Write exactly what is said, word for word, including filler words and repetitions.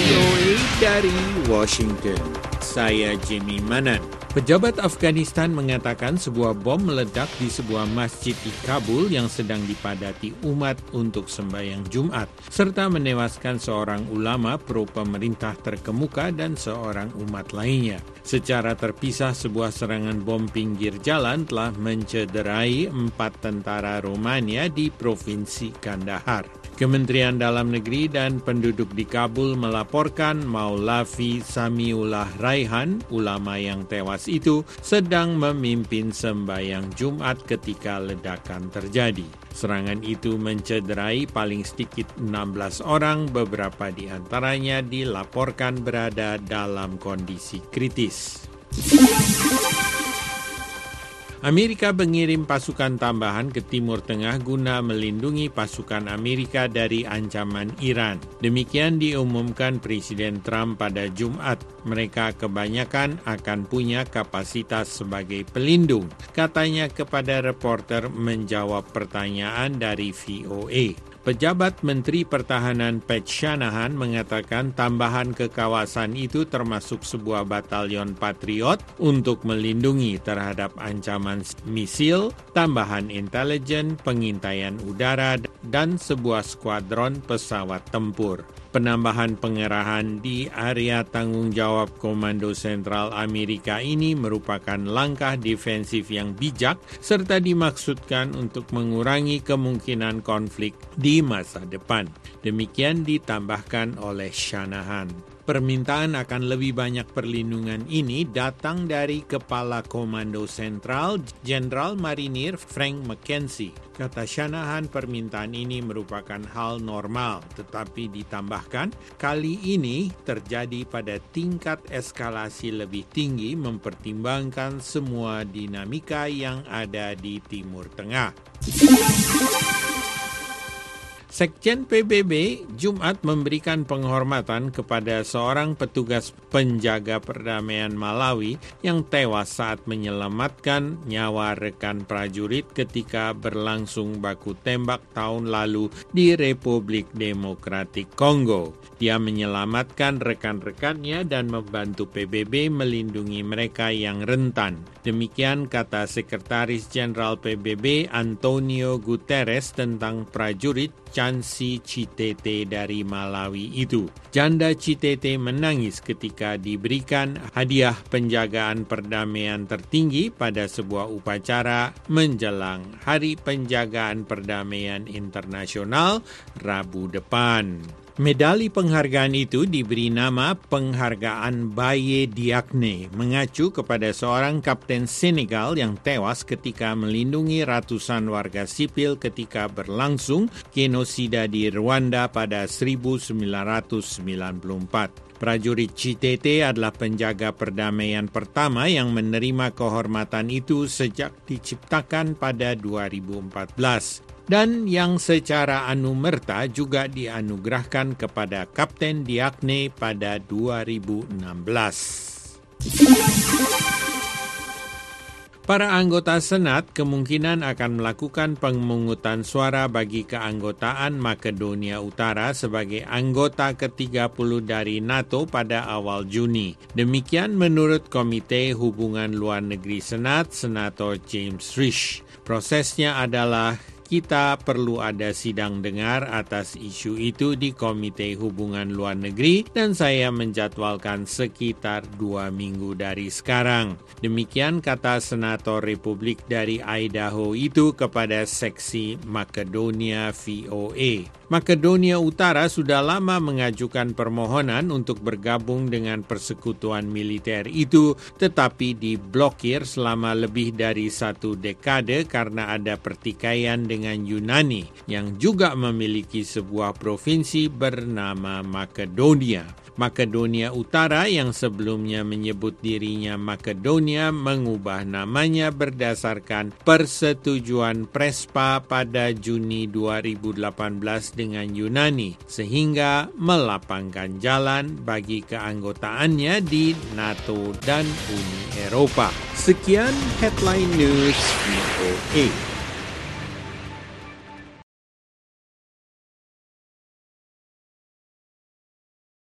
O A dari Washington. Saya Jimmy Manan. Pejabat Afghanistan mengatakan sebuah bom meledak di sebuah masjid di Kabul yang sedang dipadati umat untuk sembahyang Jumat, serta menewaskan seorang ulama pro pemerintah terkemuka dan seorang umat lainnya. Secara terpisah, sebuah serangan bom pinggir jalan telah mencederai empat tentara Romania di Provinsi Kandahar. Kementerian Dalam Negeri dan penduduk di Kabul melaporkan Maulavi Samiullah Raihan, ulama yang tewas itu, sedang memimpin sembahyang Jumat ketika ledakan terjadi. Serangan itu mencederai paling sedikit enam belas orang, beberapa di antaranya dilaporkan berada dalam kondisi kritis. Amerika mengirim pasukan tambahan ke Timur Tengah guna melindungi pasukan Amerika dari ancaman Iran. Demikian diumumkan Presiden Trump pada Jumat. Mereka kebanyakan akan punya kapasitas sebagai pelindung, katanya kepada reporter menjawab pertanyaan dari V O A. Pejabat Menteri Pertahanan Pat Shanahan mengatakan tambahan ke kawasan itu termasuk sebuah batalion Patriot untuk melindungi terhadap ancaman misil, tambahan intelijen, pengintaian udara, dan sebuah skuadron pesawat tempur. Penambahan pengerahan di area tanggung jawab Komando Sentral Amerika ini merupakan langkah defensif yang bijak serta dimaksudkan untuk mengurangi kemungkinan konflik di masa depan. Demikian ditambahkan oleh Shanahan. Permintaan akan lebih banyak perlindungan ini datang dari Kepala Komando Sentral, Jenderal Marinir Frank McKenzie. Kata Shanahan, permintaan ini merupakan hal normal, tetapi ditambahkan, kali ini terjadi pada tingkat eskalasi lebih tinggi mempertimbangkan semua dinamika yang ada di Timur Tengah. Sekjen P B B Jumat memberikan penghormatan kepada seorang petugas penjaga perdamaian Malawi yang tewas saat menyelamatkan nyawa rekan prajurit ketika berlangsung baku tembak tahun lalu di Republik Demokratik Kongo. Dia menyelamatkan rekan-rekannya dan membantu P B B melindungi mereka yang rentan. Demikian kata Sekretaris Jenderal P B B Antonio Guterres tentang prajurit Chansi Chitete dari Malawi itu. Janda Chitete menangis ketika diberikan hadiah penjagaan perdamaian tertinggi pada sebuah upacara menjelang Hari Penjagaan Perdamaian Internasional Rabu depan. Medali penghargaan itu diberi nama Penghargaan Baye Diagne, mengacu kepada seorang kapten Senegal yang tewas ketika melindungi ratusan warga sipil ketika berlangsung genosida di Rwanda pada seribu sembilan ratus sembilan puluh empat. Prajurit Chitete adalah penjaga perdamaian pertama yang menerima kehormatan itu sejak diciptakan pada dua ribu empat belas. Dan yang secara anumerta juga dianugerahkan kepada Kapten Diagne pada dua ribu enam belas. Para anggota Senat kemungkinan akan melakukan pemungutan suara bagi keanggotaan Makedonia Utara sebagai anggota ke tiga puluh dari NATO pada awal Juni. Demikian menurut Komite Hubungan Luar Negeri Senat, Senator James Risch. Prosesnya adalah kita perlu ada sidang dengar atas isu itu di Komite Hubungan Luar Negeri dan saya menjadwalkan sekitar dua minggu dari sekarang. Demikian kata Senator Republik dari Idaho itu kepada seksi Makedonia V O A. Makedonia Utara sudah lama mengajukan permohonan untuk bergabung dengan persekutuan militer itu, tetapi diblokir selama lebih dari satu dekade karena ada pertikaian dengan Yunani, yang juga memiliki sebuah provinsi bernama Makedonia. Makedonia Utara yang sebelumnya menyebut dirinya Makedonia mengubah namanya berdasarkan persetujuan Prespa pada Juni dua ribu delapan belas dengan Yunani, sehingga melapangkan jalan bagi keanggotaannya di NATO dan Uni Eropa. Sekian Headline News V O A.